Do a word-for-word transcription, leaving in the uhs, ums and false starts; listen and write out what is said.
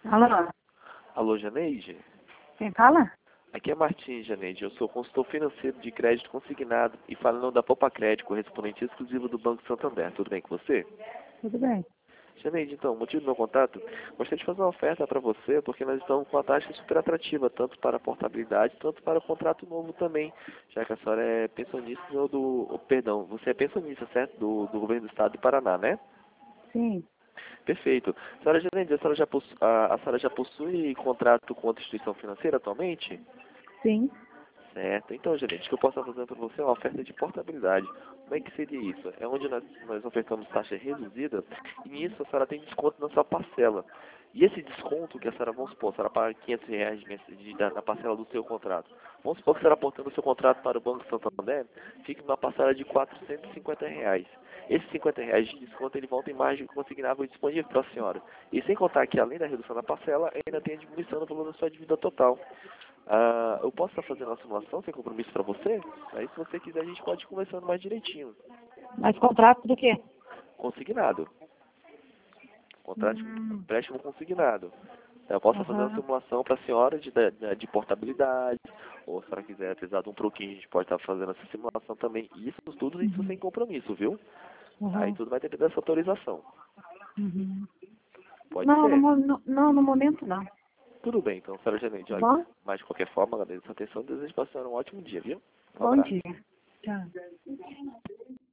Alô, Alô, Janeide? quem fala? Aqui é Martins, Janeide. Eu sou consultor financeiro de crédito consignado e falando da Poupa Crédito, correspondente exclusivo do Banco Santander. Tudo bem com você? Tudo bem. Janeide, então, o motivo do meu contato, gostaria de fazer uma oferta para você, porque nós estamos com uma taxa super atrativa, tanto para a portabilidade, tanto para o contrato novo também, já que a senhora é pensionista do... oh, perdão, você é pensionista, certo? Do, do governo do estado do Paraná, né? Sim, Perfeito. Senhora Janeide, a senhora já possui, a, a senhora já possui contrato com outra instituição financeira atualmente? sim. Certo. Então, gerente, o que eu posso estar fazendo para você é uma oferta de portabilidade. Como é que seria isso? É onde nós, nós ofertamos taxa reduzida e nisso a senhora tem desconto na sua parcela. E esse desconto que a senhora, vamos supor, a senhora paga quinhentos reais de, mens- de, da, na parcela do seu contrato. Vamos supor que a senhora aportando o seu contrato para o Banco Santander, fique numa parcela de quatrocentos e cinquenta reais. Esses cinquenta reais de desconto, ele volta em margem consignável disponível para a senhora. E sem contar que, além da redução da parcela, ainda tem a diminuição do valor da sua dívida total. Ah, eu posso estar fazendo uma simulação sem compromisso para você? Aí, se você quiser, a gente pode ir conversando mais direitinho. Mas contrato do quê? Consignado. Contrato de Hum, empréstimo consignado. Eu posso estar fazendo uma aham, simulação para a senhora de, de, de portabilidade, ou se a senhora quiser, precisar de um troquinho, a gente pode estar fazendo essa simulação também. Isso tudo isso sem uhum, compromisso, viu? Aí uhum, tudo vai depender dessa autorização. uhum. Pode Não, no, ser? mo- no, não, no momento não. Tudo bem, então, senhora Janete, Tá olha, bom? mas de qualquer forma, agradeço a atenção e desejo para a senhora um ótimo dia, viu? Um Bom abraço. dia. Tchau.